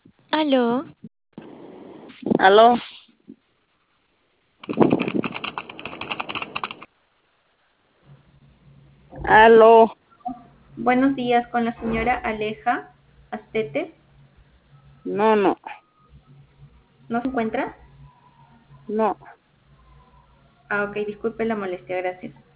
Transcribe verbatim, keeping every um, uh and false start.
Aló, Aló, aló, Buenos días con la señora Aleja Astete. no, no, ¿No se encuentra? no. Ah, ok, disculpe la molestia, gracias.